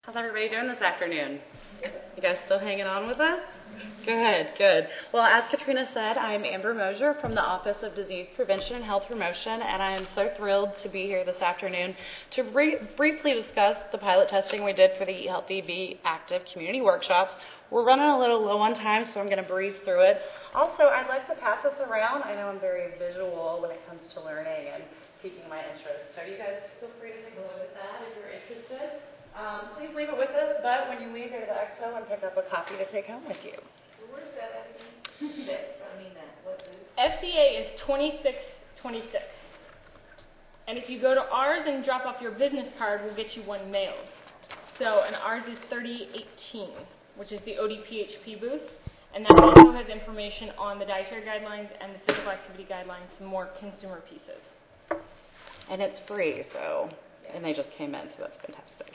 How's everybody doing this afternoon? You guys still hanging on with us? Good, good. Well, as Katrina said, I'm Amber Mosier from the Office of Disease Prevention and Health Promotion, and I am so thrilled to be here this afternoon to briefly discuss the pilot testing we did for the Eat Healthy, Be Active community workshops. We're running a little low on time, so I'm going to breeze through it. Also, I'd like to pass this around. I know I'm very visual when it comes to learning and piquing my interest, so you guys feel free to take a look at that if you're interested. Please leave it with us, but when you leave, go to the expo and pick up a copy to take home with you. Where's that at? What booth? FDA is 2626. And if you go to ours and drop off your business card, we'll get you one mailed. And ours is 3018, which is the ODPHP booth. And that also has information on the dietary guidelines and the physical activity guidelines, some more consumer pieces. And it's free, and they just came in, so that's fantastic.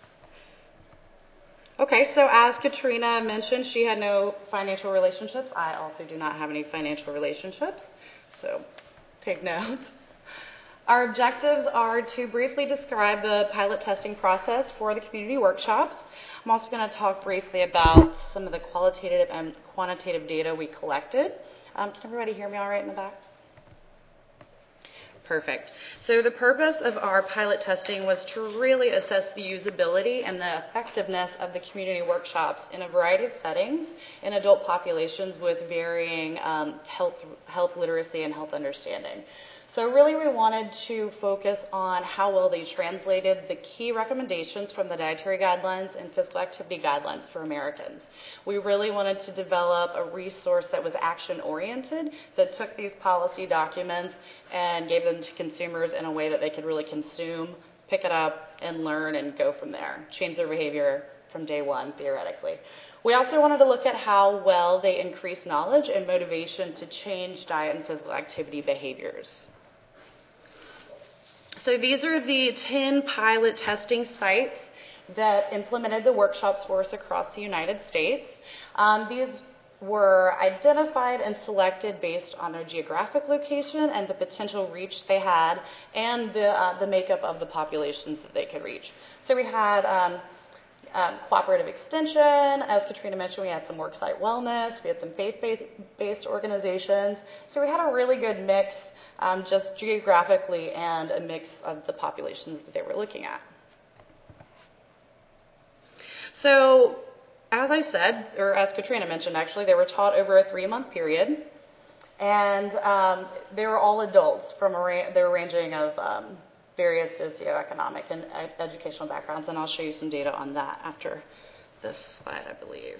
Okay, so as Katrina mentioned, she had no financial relationships. I also do not have any financial relationships, so take note. Our objectives are to briefly describe the pilot testing process for the community workshops. I'm also going to talk briefly about some of the qualitative and quantitative data we collected. Can everybody hear me all right in the back? Perfect. So the purpose of our pilot testing was to really assess the usability and the effectiveness of the community workshops in a variety of settings in adult populations with varying health literacy and health understanding. So really we wanted to focus on how well they translated the key recommendations from the dietary guidelines and physical activity guidelines for Americans. We really wanted to develop a resource that was action-oriented, that took these policy documents and gave them to consumers in a way that they could really consume, pick it up, and learn and go from there, change their behavior from day one, theoretically. We also wanted to look at how well they increase knowledge and motivation to change diet and physical activity behaviors. So these are the 10 pilot testing sites that implemented the workshops for us across the United States. These were identified and selected based on their geographic location and the potential reach they had and the makeup of the populations that they could reach. So we had cooperative extension. As Katrina mentioned, we had some worksite wellness. We had some faith-based organizations. So we had a really good mix just geographically and a mix of the populations that they were looking at. So as I said, or as Katrina mentioned actually, they were taught over a 3-month period. And they were all adults they were ranging of various socioeconomic and educational backgrounds, and I'll show you some data on that after this slide, I believe.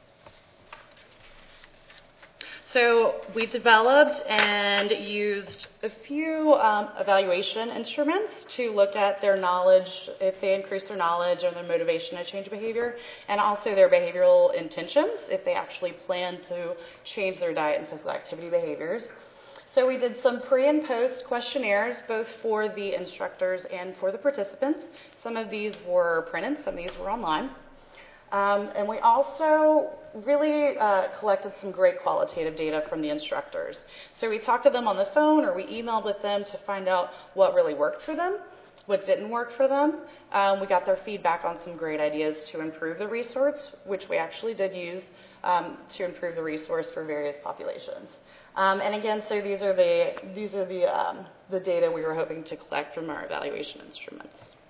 So we developed and used a few evaluation instruments to look at their knowledge, if they increased their knowledge or their motivation to change behavior, and also their behavioral intentions, if they actually plan to change their diet and physical activity behaviors. So we did some pre and post questionnaires, both for the instructors and for the participants. Some of these were printed, some of these were online. And we also really collected some great qualitative data from the instructors. So we talked to them on the phone or we emailed with them to find out what really worked for them, what didn't work for them. We got their feedback on some great ideas to improve the resource, which we actually did use to improve the resource for various populations. And again, so these are the data we were hoping to collect from our evaluation instruments.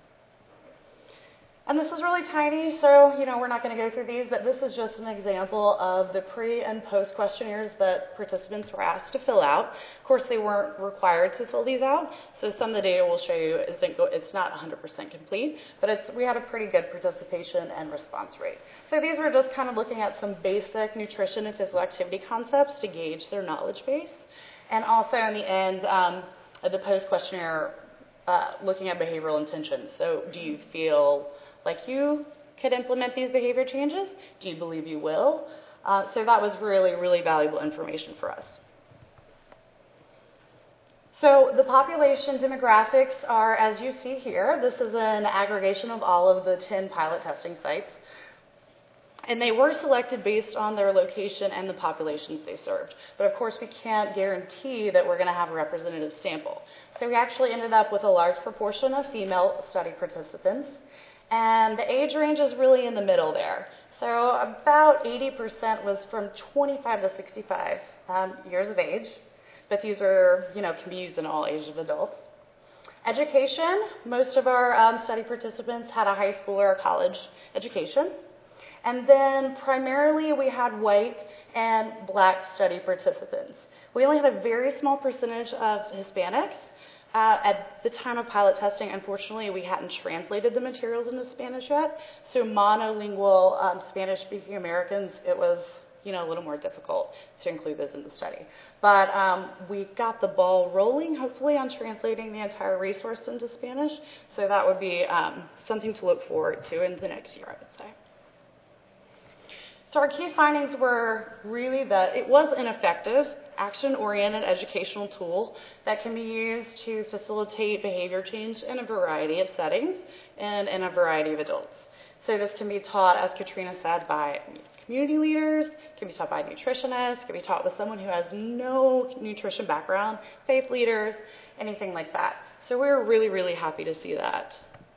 And this is really tiny, so we're not going to go through these, but this is just an example of the pre and post questionnaires that participants were asked to fill out. Of course, they weren't required to fill these out, so some of the data we'll show you it's not 100% complete, but we had a pretty good participation and response rate. So these were just kind of looking at some basic nutrition and physical activity concepts to gauge their knowledge base. And also in the end, of the post questionnaire, looking at behavioral intentions. So do you feel like you could implement these behavior changes? Do you believe you will? So that was really, really valuable information for us. So the population demographics are, as you see here, this is an aggregation of all of the 10 pilot testing sites. And they were selected based on their location and the populations they served. But of course, we can't guarantee that we're going to have a representative sample. So we actually ended up with a large proportion of female study participants And the age range is really in the middle there. So about 80% was from 25 to 65 years of age, but these are, can be used in all ages of adults. Education, most of our study participants had a high school or a college education. And then primarily we had white and black study participants. We only had a very small percentage of Hispanics. At the time of pilot testing, unfortunately, we hadn't translated the materials into Spanish yet. So monolingual Spanish-speaking Americans, it was a little more difficult to include those in the study. But we got the ball rolling, hopefully, on translating the entire resource into Spanish. So that would be something to look forward to in the next year, I would say. So our key findings were really that it was an effective, action-oriented educational tool that can be used to facilitate behavior change in a variety of settings and in a variety of adults. So this can be taught, as Katrina said, by community leaders, can be taught by nutritionists, can be taught with someone who has no nutrition background, faith leaders, anything like that. So we were really, really happy to see that.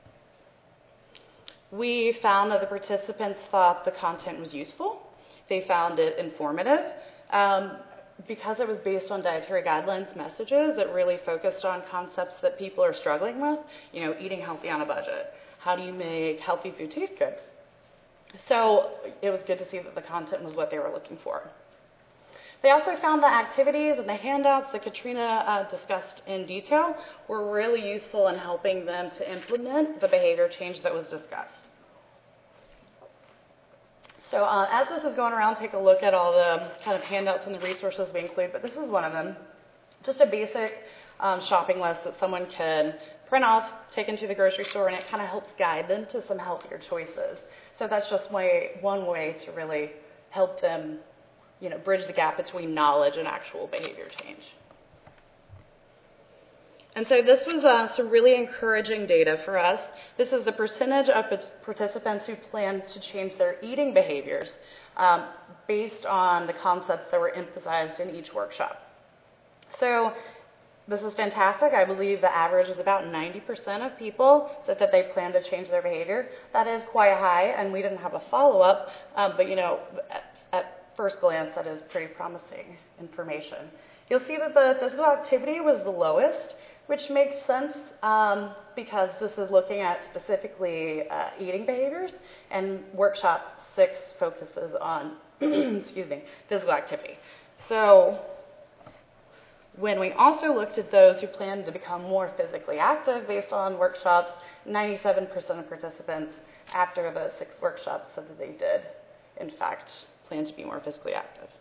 We found that the participants thought the content was useful. They found it informative. Because it was based on dietary guidelines messages, it really focused on concepts that people are struggling with, eating healthy on a budget. How do you make healthy food taste good? So it was good to see that the content was what they were looking for. They also found the activities and the handouts that Katrina discussed in detail were really useful in helping them to implement the behavior change that was discussed. So as this is going around, take a look at all the kind of handouts and the resources we include, but this is one of them. Just a basic shopping list that someone can print off, take into the grocery store, and it kind of helps guide them to some healthier choices. So that's just one way to really help them, bridge the gap between knowledge and actual behavior change. And so this was some really encouraging data for us. This is the percentage of participants who plan to change their eating behaviors based on the concepts that were emphasized in each workshop. So this is fantastic. I believe the average is about 90% of people said that they plan to change their behavior. That is quite high, and we didn't have a follow-up, but at first glance, that is pretty promising information. You'll see that the physical activity was the lowest, which makes sense because this is looking at specifically eating behaviors, and workshop 6 focuses on physical activity. So when we also looked at those who planned to become more physically active based on workshops, 97% of participants after the 6 workshops said that they did, in fact, plan to be more physically active.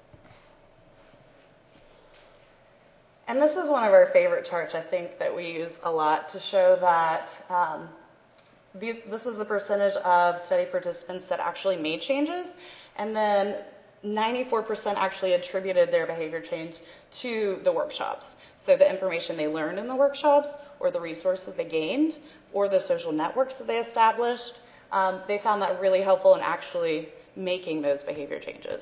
And this is one of our favorite charts, I think, that we use a lot to show that this is the percentage of study participants that actually made changes, and then 94% actually attributed their behavior change to the workshops. So the information they learned in the workshops, or the resources they gained, or the social networks that they established, they found that really helpful in actually making those behavior changes.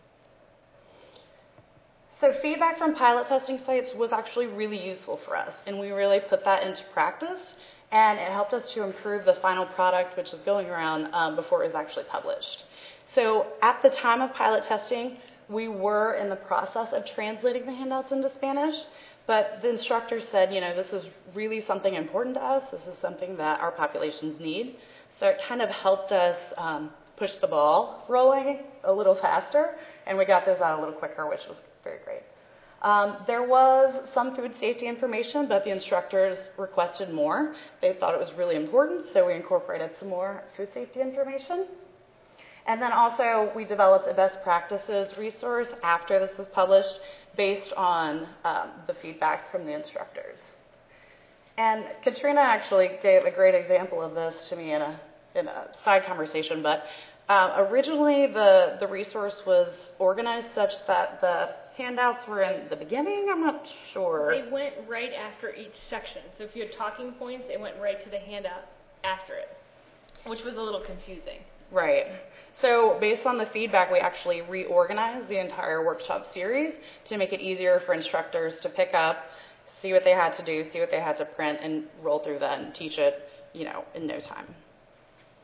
So feedback from pilot testing sites was actually really useful for us, and we really put that into practice, and it helped us to improve the final product, which is going around before it was actually published. So at the time of pilot testing, we were in the process of translating the handouts into Spanish, but the instructors said, this is really something important to us. This is something that our populations need. So it kind of helped us push the ball rolling a little faster, and we got those out a little quicker, which was very great. There was some food safety information, but the instructors requested more. They thought it was really important, so we incorporated some more food safety information. And then also we developed a best practices resource after this was published based on the feedback from the instructors. And Katrina actually gave a great example of this to me in a side conversation, but originally the resource was organized such that the handouts were in the beginning. I'm not sure. They went right after each section. So if you had talking points, it went right to the handout after it, which was a little confusing. Right. So based on the feedback, we actually reorganized the entire workshop series to make it easier for instructors to pick up, see what they had to do, see what they had to print, and roll through that and teach it, in no time.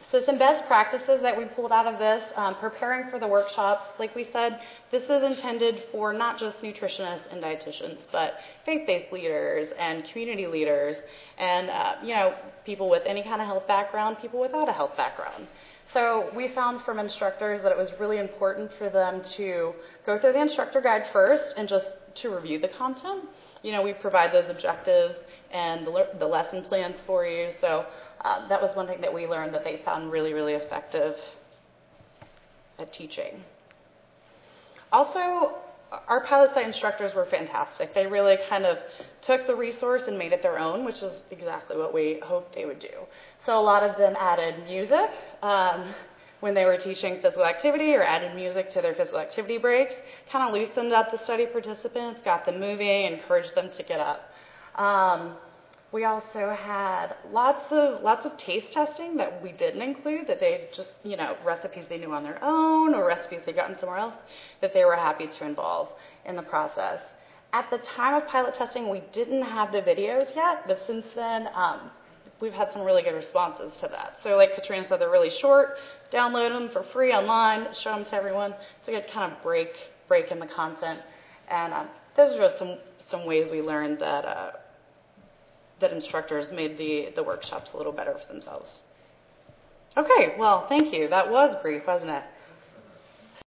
So some best practices that we pulled out of this, preparing for the workshops, like we said, this is intended for not just nutritionists and dietitians, but faith-based leaders and community leaders and, people with any kind of health background, people without a health background. So we found from instructors that it was really important for them to go through the instructor guide first and just to review the content. We provide those objectives and the lesson plans for you. So that was one thing that we learned that they found really, really effective at teaching. Also, our pilot site instructors were fantastic. They really kind of took the resource and made it their own, which is exactly what we hoped they would do. So a lot of them added music when they were teaching physical activity or added music to their physical activity breaks, kind of loosened up the study participants, got them moving, encouraged them to get up. We also had lots of taste testing that we didn't include, that they just, recipes they knew on their own or recipes they'd gotten somewhere else that they were happy to involve in the process. At the time of pilot testing, we didn't have the videos yet, but since then, we've had some really good responses to that. So like Katrina said, they're really short. Download them for free online, show them to everyone. It's a good kind of break in the content. And those are just some ways we learned that instructors made the workshops a little better for themselves. Okay, well, thank you. That was brief, wasn't it?